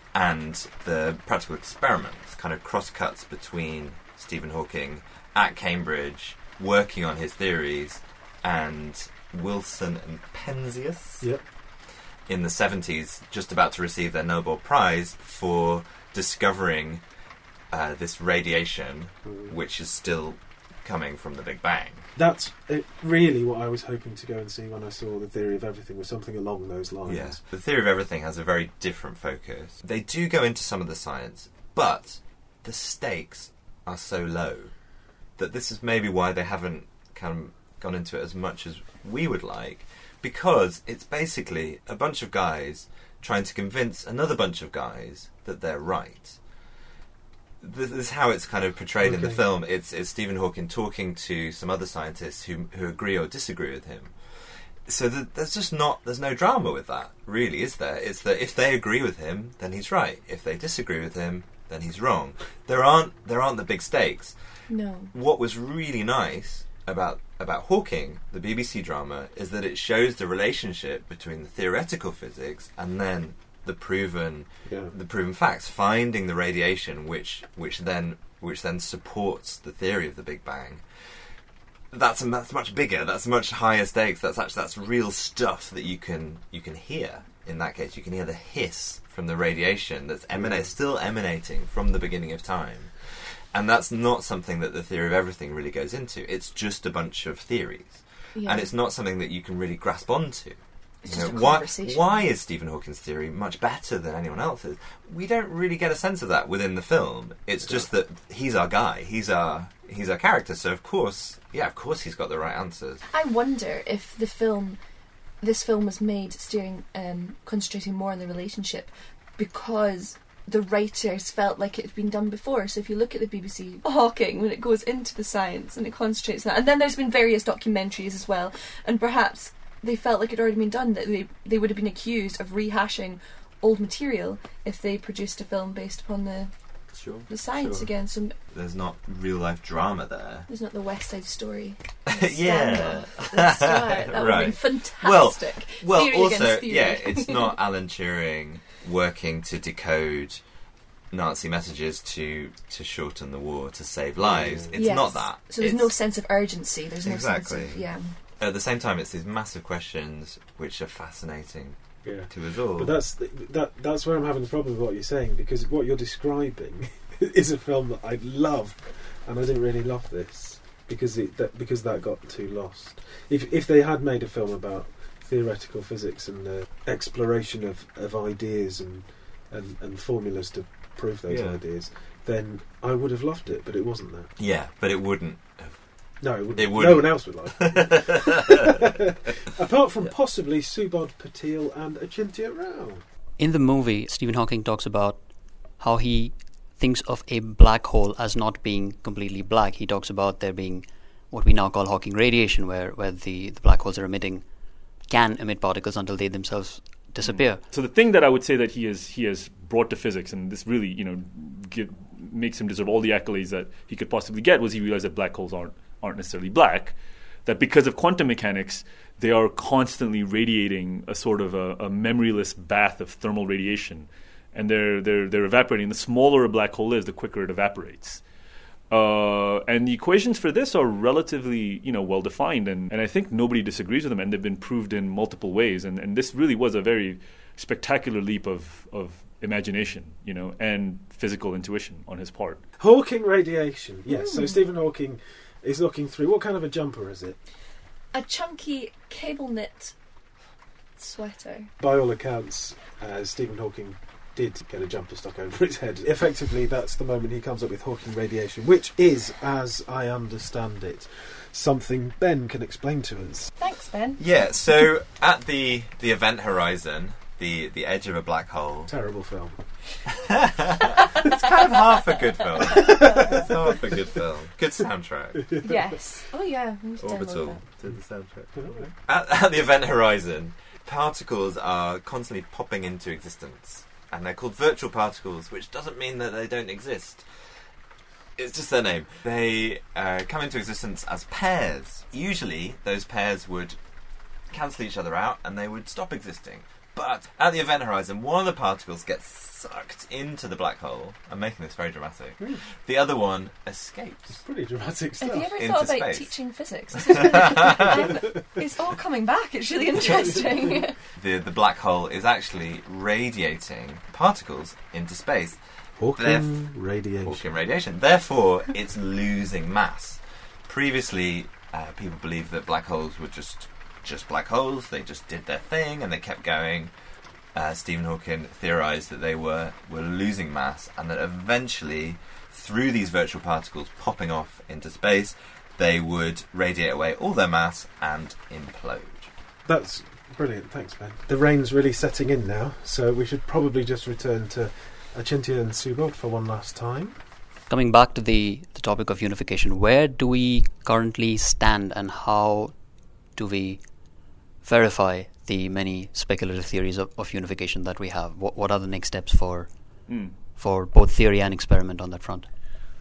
and the practical experiments, kind of cross-cuts between Stephen Hawking at Cambridge, working on his theories, and Wilson and Penzias Yep. in the seventies, just about to receive their Nobel Prize for discovering uh, this radiation, Mm. which is still coming from the Big Bang. That's it, really what I was hoping to go and see when I saw The Theory of Everything, was something along those lines. Yeah. The Theory of Everything has a very different focus. They do go into some of the science, but the stakes are so low that this is maybe why they haven't kind of gone into it as much as we would like, because it's basically a bunch of guys trying to convince another bunch of guys that they're right. This is how it's kind of portrayed in the Okay. film. It's, it's Stephen Hawking talking to some other scientists who who agree or disagree with him. So th there's just not there's no drama with that, really, is there? It's that if they agree with him, then he's right. If they disagree with him, then he's wrong. There aren't there aren't the big stakes. no, What was really nice about about Hawking, the B B C drama, is that it shows the relationship between the theoretical physics and then the proven Yeah. the proven facts, finding the radiation which which then which then supports the theory of the Big Bang. That's that's much bigger. That's much higher stakes. That's actually that's real stuff that you can you can hear. In that case, you can hear the hiss from the radiation that's emanate still emanating from the beginning of time. And that's not something that the Theory of Everything really goes into. It's just a bunch of theories. yeah. And it's not something that you can really grasp onto. It's You just know, a why, conversation. why is Stephen Hawking's theory much better than anyone else's? We don't really get a sense of that within the film. It's just that he's our guy. He's our he's our character, so of course, yeah, of course he's got the right answers. I wonder if the film, this film was made steering, um, concentrating more on the relationship because the writers felt like it had been done before. So if you look at the B B C Hawking, when it goes into the science and it concentrates on that, and then there's been various documentaries as well, and perhaps they felt like it had already been done, that they, they would have been accused of rehashing old material if they produced a film based upon the Sure. the science sure. again. So There's not real life drama there. there's not the West Side Story. Yeah. Standoff. That's right. That would have been Right. fantastic. Well, Theory also, against theory. yeah, it's not Alan Turing working to decode Nazi messages to to shorten the war, to save lives. It's Yes. not that. So there's It's- no sense of urgency. There's no Exactly. sense of yeah. At the same time, it's these massive questions which are fascinating Yeah. to us all. But that's the, that. That's where I'm having the problem with what you're saying, because what you're describing is a film that I love, and I didn't really love this because it that, because that got too lost. If if they had made a film about theoretical physics and the exploration of, of ideas and, and and formulas to prove those Yeah. ideas, then I would have loved it. But it wasn't that. yeah, but it wouldn't. No, it wouldn't. It No wouldn't. one else would like it. Apart from possibly Subodh Patil and Achintya Rao. In the movie, Stephen Hawking talks about how he thinks of a black hole as not being completely black. He talks about there being what we now call Hawking radiation, where, where the, the black holes are emitting, can emit particles until they themselves disappear. So the thing that I would say that he has he has brought to physics, and this really you know give, makes him deserve all the accolades that he could possibly get, was he realized that black holes aren't aren't necessarily black, that because of quantum mechanics they are constantly radiating a sort of a, a memoryless bath of thermal radiation, and they're they're they're evaporating. The smaller a black hole is, the quicker it evaporates. Uh, and the equations for this are relatively, you know, well defined, and, and I think nobody disagrees with them, and they've been proved in multiple ways. And, and this really was a very spectacular leap of, of imagination, you know, and physical intuition on his part. Hawking radiation. Yes. So Stephen Hawking is looking through. What kind of a jumper is it? A chunky cable knit sweater. By all accounts, uh, Stephen Hawking did get a jumper stuck over his head. Effectively, that's the moment he comes up with Hawking radiation, which is, as I understand it, something Ben can explain to us. Thanks, Ben. Yeah, so at the the event horizon, the the edge of a black hole, Terrible film. it's kind of half a good film. It's half a good film. Good soundtrack. Yes. Oh yeah. we need to download Orbital that. did the soundtrack. At, at the event horizon, particles are constantly popping into existence, and they're called virtual particles, which doesn't mean that they don't exist. It's just their name. They uh, come into existence as pairs. Usually, those pairs would cancel each other out, and they would stop existing. But at the event horizon, one of the particles gets sucked into the black hole. I'm making this very dramatic. Mm. The other one escapes. Pretty dramatic stuff. Have you ever Into thought about space. teaching physics? This is really, um, it's all coming back. It's really interesting. The the black hole is actually radiating particles into space. Hawking Theref- radiation. Hawking radiation. Therefore, it's losing mass. Previously, uh, people believed that black holes were just just black holes. They just did their thing and they kept going. Uh, Stephen Hawking theorized that they were, were losing mass, and that eventually, through these virtual particles popping off into space, they would radiate away all their mass and implode. That's brilliant. Thanks, Ben. The rain's really setting in now, so we should probably just return to Achintya and Subodh for one last time. Coming back to the, the topic of unification, where do we currently stand, and how do we verify the many speculative theories of, of unification that we have? What, what are the next steps for Mm. for both theory and experiment on that front?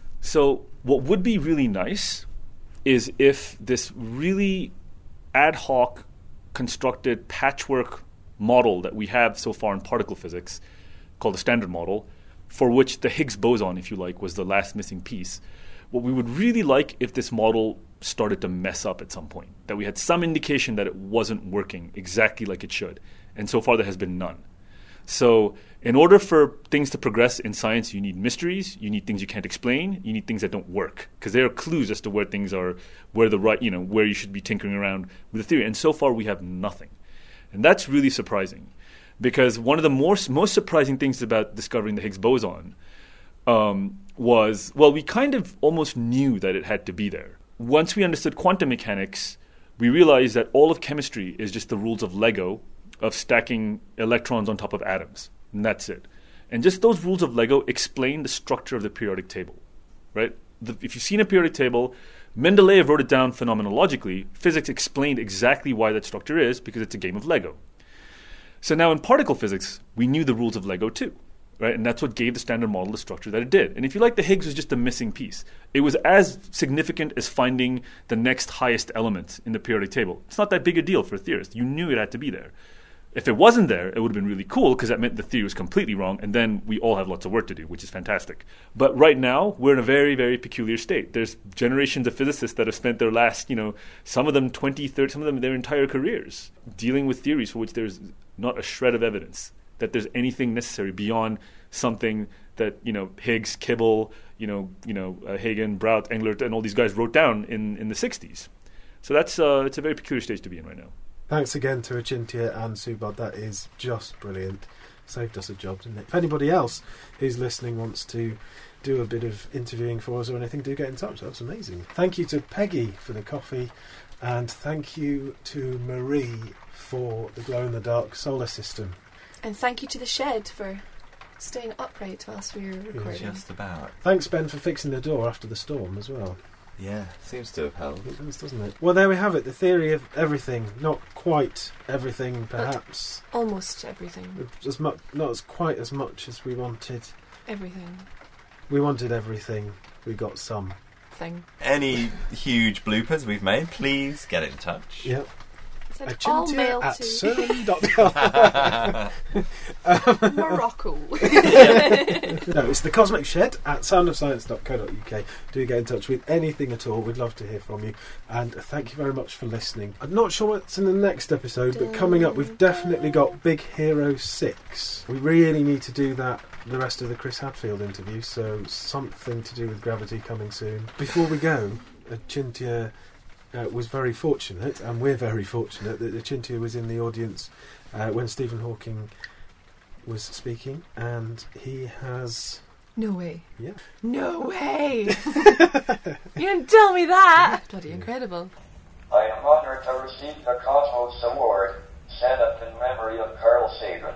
So what would be really nice is if this really ad hoc constructed patchwork model that we have so far in particle physics, called the Standard Model, for which the Higgs boson, if you like, was the last missing piece. What we would really like if this model started to mess up at some point, that we had some indication that it wasn't working exactly like it should. And so far there has been none. So in order for things to progress in science, you need mysteries, you need things you can't explain, you need things that don't work, because there are clues as to where things are, where the right, you know, where you should be tinkering around with the theory. And so far we have nothing. And that's really surprising, because one of the more, most surprising things about discovering the Higgs boson um, was, well, we kind of almost knew that it had to be there. Once we understood quantum mechanics, we realized that all of chemistry is just the rules of Lego of stacking electrons on top of atoms. And that's it. And just those rules of Lego explain the structure of the periodic table, right? The, if you've seen a periodic table, Mendeleev wrote it down phenomenologically. Physics explained exactly why that structure is, because it's a game of Lego. So now in particle physics, we knew the rules of Lego too, right? And that's what gave the Standard Model the structure that it did. And if you like, the Higgs was just a missing piece. It was as significant as finding the next highest element in the periodic table. It's not that big a deal for a theorist. You knew it had to be there. If it wasn't there, it would have been really cool because that meant the theory was completely wrong, and then we all have lots of work to do, which is fantastic. But right now, we're in a very, very peculiar state. There's generations of physicists that have spent their last, you know, some of them twenty, thirty, some of them their entire careers dealing with theories for which there's not a shred of evidence that there's anything necessary beyond something that, you know, Higgs, Kibble, you know, you know, uh, Hagen, Brout, Englert, and all these guys wrote down in, in the sixties. So that's uh, it's a very peculiar stage to be in right now. Thanks again to Achintya and Subodh. That is just brilliant. Saved us a job, didn't it? If anybody else who's listening wants to do a bit of interviewing for us or anything, do get in touch. That's amazing. Thank you to Peggy for the coffee, and thank you to Marie for the glow-in-the-dark solar system. And thank you to the shed for staying upright whilst we were recording. Just about. Thanks, Ben, for fixing the door after the storm as well. Yeah, seems to have helped. It does, doesn't it? Well, there we have it. The theory of everything. Not quite everything, perhaps. Almost everything. As much, not as quite as much as we wanted. Everything. We wanted everything. We got some. Thing. Any huge bloopers we've made, please get in touch. Yep. Said all mail at to cern dot com. Morocco. No, it's the Cosmic Shed at sound of science dot co dot uk. Do get in touch with anything at all. We'd love to hear from you. And thank you very much for listening. I'm not sure what's in the next episode, but coming up, we've definitely got Big Hero six. We really need to do that, the rest of the Chris Hadfield interview, so something to do with gravity coming soon. Before we go, Achintya Uh, was very fortunate, and we're very fortunate, that Achintya was in the audience uh, when Stephen Hawking was speaking, and he has... No way. Yeah. No way! You didn't tell me that! Bloody incredible. I am honoured to receive the Cosmos Award, set up in memory of Carl Sagan.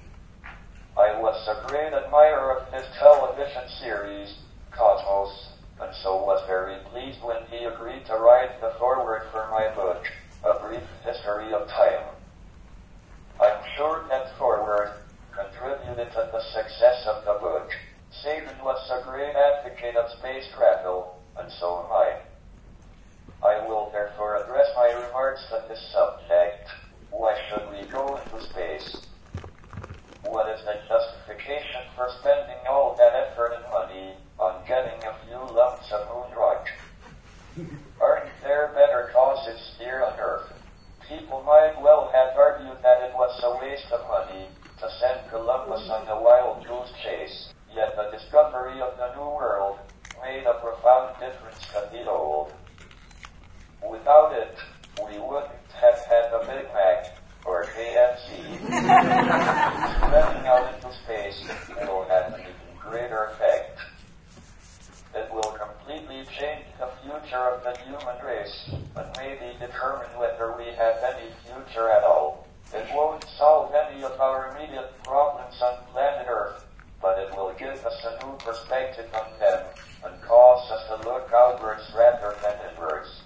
I was a great admirer of his television series, Cosmos, and so was very pleased when he agreed to write the foreword for my book, A Brief History of Time. I'm sure that foreword contributed to the success of the book. Sagan was a great advocate of space travel, and so am I. I will therefore address my remarks to this subject. Why should we go into space? What is the justification for spending all that effort and money on getting a few lumps of moon rock? Aren't there better causes here on Earth? People might well have argued that it was a waste of money to send Columbus on a wild goose chase, yet the discovery of the New World made a profound difference to the old. Without it, we wouldn't have had a Big Mac or K F C. Spreading out into space will have an even greater effect. It will completely change the future of the human race and maybe determine whether we have any future at all. It won't solve any of our immediate problems on planet Earth, but it will give us a new perspective on them and cause us to look outwards rather than inwards.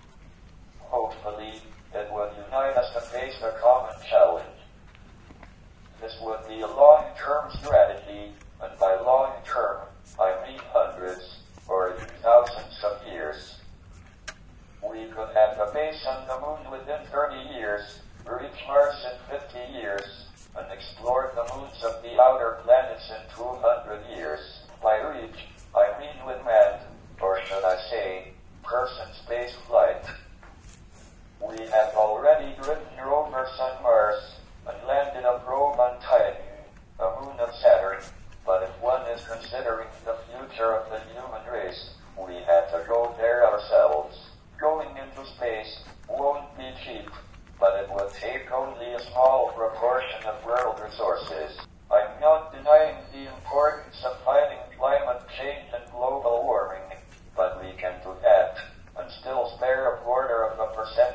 Hopefully, it would unite us to face a common challenge. This would be a long-term strategy, and by long-term, I mean hundreds or even thousands of years. We could have a base on the moon within thirty years, reach Mars in fifty years, and explore the moons of the outer planets in two hundred years. By reach, I mean with manned, or should I say, person space flight. We have already driven rovers on Mars and landed a probe on Titan, a moon of Saturn, but if one is considering the future of the human race, we had to go there ourselves. Going into space won't be cheap, but it will take only a small proportion of world resources. I'm not denying the importance of fighting climate change and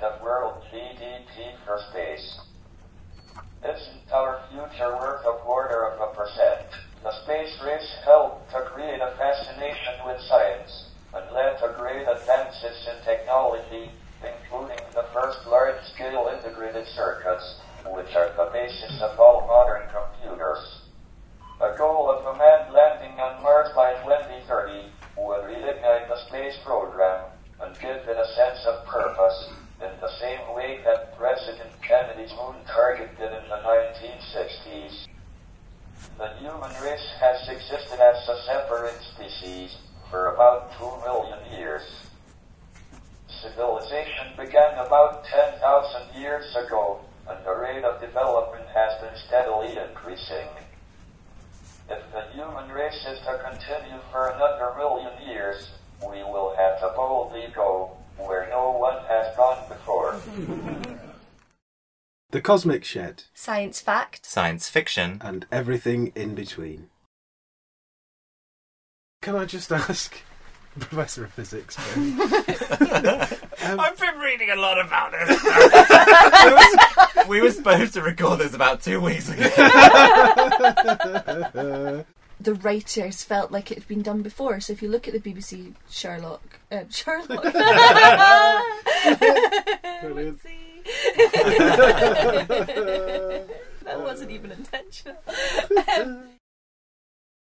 of world G D P for space. Isn't our future worth a quarter of a percent? The space race helped to create a fascination with science and led to great advances in technology, including the first large-scale integrated circuits, which are the basis of all modern computers. The goal of a manned landing on Mars by twenty thirty would reignite the space program and give it a sense of purpose, in the same way that President Kennedy's moon target did in the nineteen sixties. The human race has existed as a separate species for about two million years. Civilization began about ten thousand years ago, and the rate of development has been steadily increasing. If the human race is to continue for another million years, we will have to boldly go where no one has gone before. The Cosmic Shed. Science fact. Science fiction. And everything in between. Can I just ask, Professor of Physics, um, I've been reading a lot about this. we, were, we were supposed to record this about two weeks ago. The writers felt like it had been done before. So if you look at the B B C Sherlock, uh, Sherlock, Brilliant. that wasn't even intentional.